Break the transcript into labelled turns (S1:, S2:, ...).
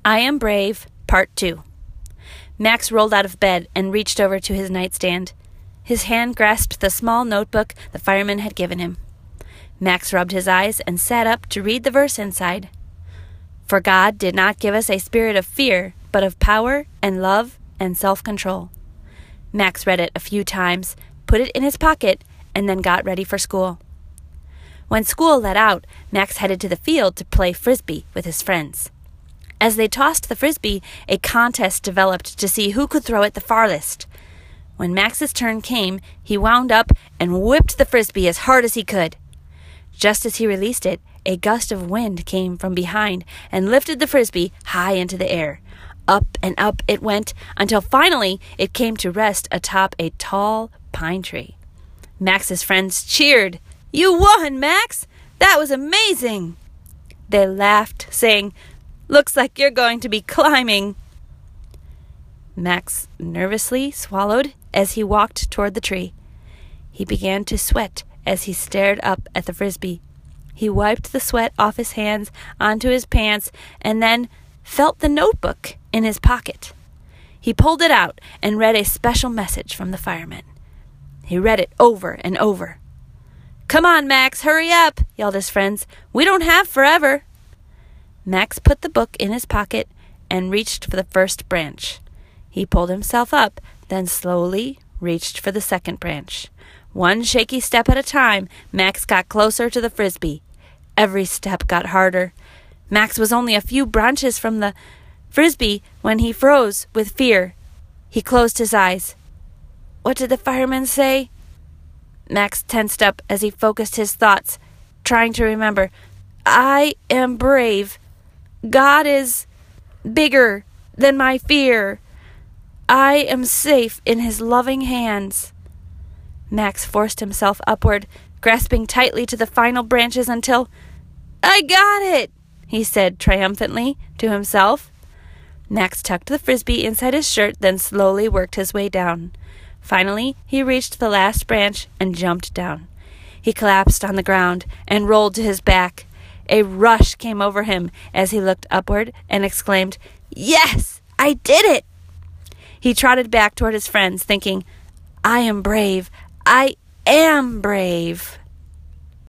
S1: I Am Brave, Part 2. Max rolled out of bed and reached over to his nightstand. His hand grasped the small notebook the fireman had given him. Max rubbed his eyes and sat up to read the verse inside. For God did not give us a spirit of fear, but of power and love and self-control. Max read it a few times, put it in his pocket, and then got ready for school. When school let out, Max headed to the field to play frisbee with his friends. As they tossed the frisbee, a contest developed to see who could throw it the farthest. When Max's turn came, he wound up and whipped the frisbee as hard as he could. Just as he released it, a gust of wind came from behind and lifted the frisbee high into the air. Up and up it went until finally it came to rest atop a tall pine tree. Max's friends cheered. "You won, Max! That was amazing!" They laughed, saying, "Looks like you're going to be climbing." Max nervously swallowed as he walked toward the tree. He began to sweat as he stared up at the frisbee. He wiped the sweat off his hands onto his pants and then felt the notebook in his pocket. He pulled it out and read a special message from the fireman. He read it over and over. "Come on, Max, hurry up," yelled his friends. "We don't have forever." Max put the book in his pocket and reached for the first branch. He pulled himself up, then slowly reached for the second branch. One shaky step at a time, Max got closer to the frisbee. Every step got harder. Max was only a few branches from the frisbee when he froze with fear. He closed his eyes. What did the fireman say? Max tensed up as he focused his thoughts, trying to remember. I am brave. God is bigger than my fear. I am safe in his loving hands. Max forced himself upward, grasping tightly to the final branches until, I got it, he said triumphantly to himself. Max tucked the frisbee inside his shirt, then slowly worked his way down. Finally, he reached the last branch and jumped down. He collapsed on the ground and rolled to his back. A rush came over him as he looked upward and exclaimed, Yes, I did it! He trotted back toward his friends, thinking, I am brave. I am brave.